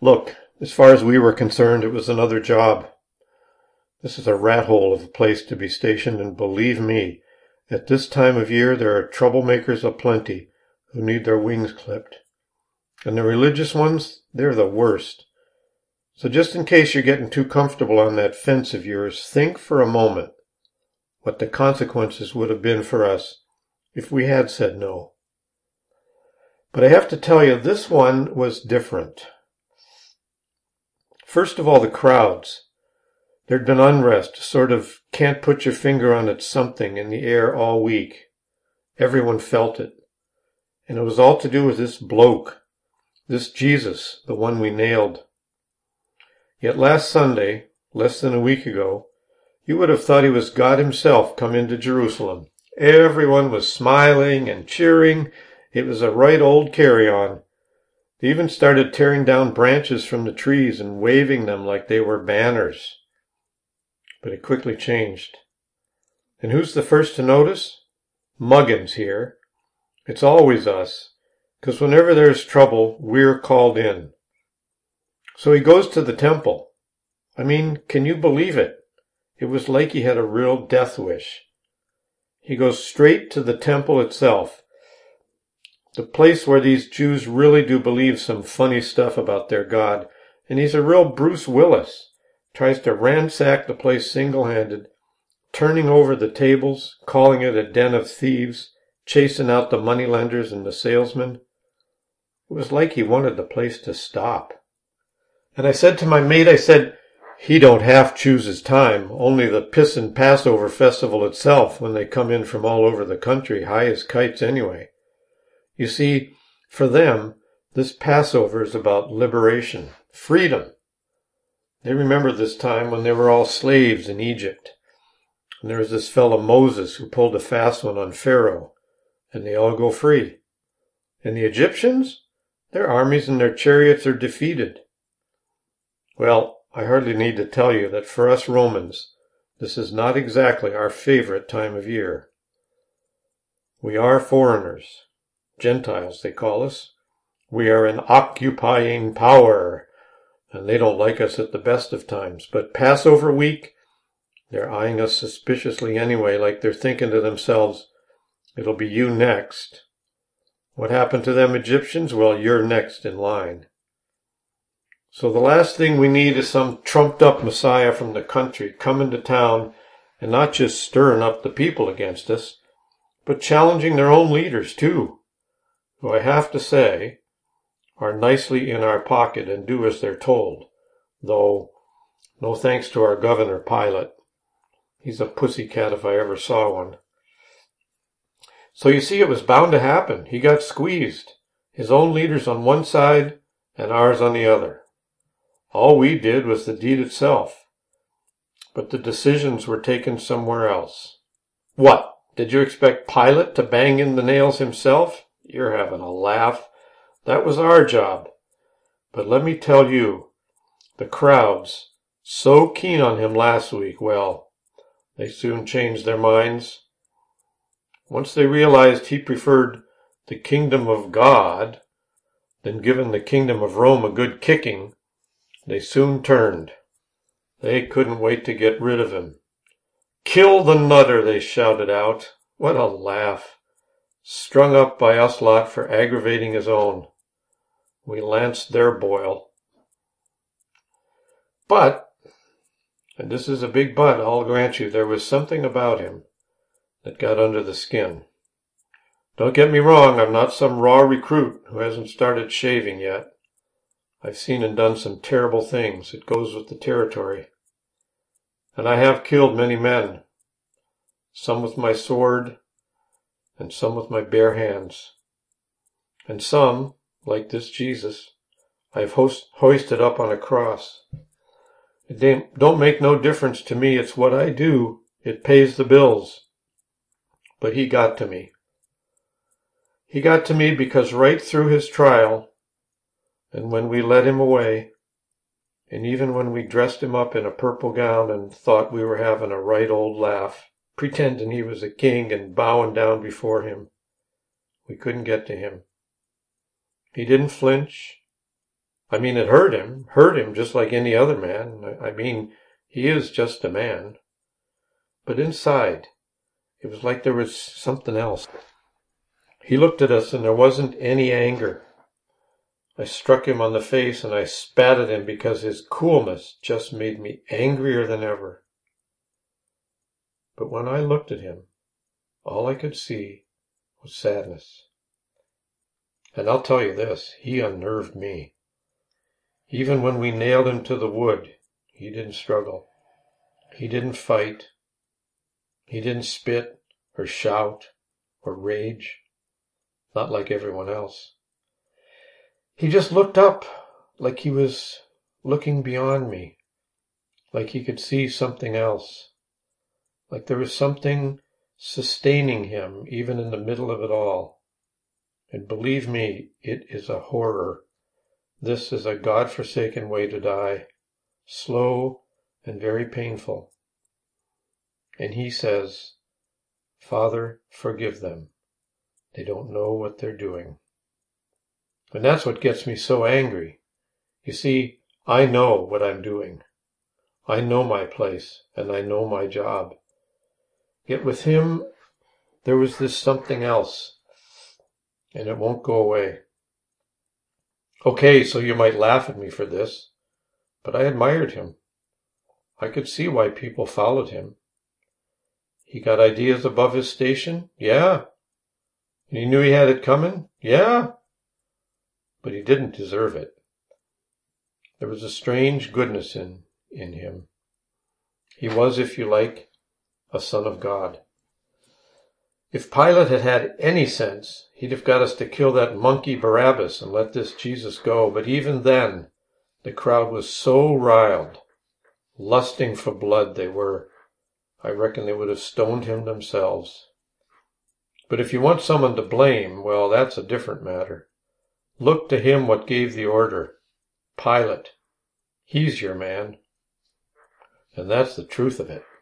Look, as far as we were concerned, it was another job. This is a rat hole of a place to be stationed, and believe me, at this time of year there are troublemakers aplenty who need their wings clipped. And the religious ones, they're the worst. So just in case you're getting too comfortable on that fence of yours, think for a moment what the consequences would have been for us if we had said no. But I have to tell you, this one was different. First of all, the crowds. There'd been unrest, sort of can't put your finger on it something in the air all week. Everyone felt it. And it was all to do with this bloke, this Jesus, the one we nailed. Yet last Sunday, less than a week ago, you would have thought he was God himself come into Jerusalem. Everyone was smiling and cheering. It was a right old carry-on. They even started tearing down branches from the trees and waving them like they were banners. But it quickly changed. And who's the first to notice? Muggins here. It's always us, because whenever there's trouble, we're called in. So he goes to the temple. I mean, can you believe it? It was like he had a real death wish. He goes straight to the temple itself, the place where these Jews really do believe some funny stuff about their God, and he's a real Bruce Willis. Tries to ransack the place single-handed, turning over the tables, calling it a den of thieves, chasing out the moneylenders and the salesmen. It was like he wanted the place to stop. And I said to my mate, he don't half choose his time, only the pissin' Passover festival itself, when they come in from all over the country, high as kites anyway. You see, for them, this Passover is about liberation, freedom. They remember this time when they were all slaves in Egypt. And there was this fellow Moses who pulled a fast one on Pharaoh, and they all go free. And the Egyptians? Their armies and their chariots are defeated. Well, I hardly need to tell you that for us Romans, this is not exactly our favorite time of year. We are foreigners, Gentiles they call us. We are an occupying power, and they don't like us at the best of times. But Passover week, they're eyeing us suspiciously anyway, like they're thinking to themselves, it'll be you next. What happened to them Egyptians? Well, you're next in line. So the last thing we need is some trumped-up Messiah from the country coming to town and not just stirring up the people against us, but challenging their own leaders too, who I have to say are nicely in our pocket and do as they're told, though no thanks to our Governor Pilate. He's a pussycat if I ever saw one. So you see, it was bound to happen. He got squeezed. His own leaders on one side and ours on the other. All we did was the deed itself. But the decisions were taken somewhere else. What? Did you expect Pilate to bang in the nails himself? You're having a laugh. That was our job. But let me tell you, the crowds, so keen on him last week, well, they soon changed their minds. Once they realized he preferred the kingdom of God than giving the kingdom of Rome a good kicking, they soon turned. They couldn't wait to get rid of him. "Kill the nutter," they shouted out. What a laugh. Strung up by us lot for aggravating his own. We lanced their boil. But, and this is a big but, I'll grant you, there was something about him that got under the skin. Don't get me wrong, I'm not some raw recruit who hasn't started shaving yet. I've seen and done some terrible things. It goes with the territory. And I have killed many men, some with my sword and some with my bare hands. And some, like this Jesus, I've hoisted up on a cross. It don't make no difference to me. It's what I do. It pays the bills. But he got to me. He got to me because right through his trial, and when we led him away, and even when we dressed him up in a purple gown and thought we were having a right old laugh, pretending he was a king and bowing down before him, we couldn't get to him. He didn't flinch. I mean, it hurt him just like any other man. I mean, he is just a man. But inside, it was like there was something else. He looked at us and there wasn't any anger. I struck him on the face and I spat at him because his coolness just made me angrier than ever. But when I looked at him, all I could see was sadness. And I'll tell you this, he unnerved me. Even when we nailed him to the wood, he didn't struggle. He didn't fight. He didn't spit or shout or rage, not like everyone else. He just looked up like he was looking beyond me, like he could see something else, like there was something sustaining him even in the middle of it all. And believe me, it is a horror. This is a God-forsaken way to die, slow and very painful. And he says, Father, forgive them. They don't know what they're doing. And that's what gets me so angry. You see, I know what I'm doing. I know my place, and I know my job. Yet with him, there was this something else, and it won't go away. Okay, so you might laugh at me for this, but I admired him. I could see why people followed him. He got ideas above his station? Yeah. And he knew he had it coming? Yeah. But he didn't deserve it. There was a strange goodness in him. He was, if you like, a son of God. If Pilate had had any sense, he'd have got us to kill that monkey Barabbas and let this Jesus go. But even then, the crowd was so riled, lusting for blood they were. I reckon they would have stoned him themselves. But if you want someone to blame, well, that's a different matter. Look to him what gave the order. Pilate. He's your man. And that's the truth of it.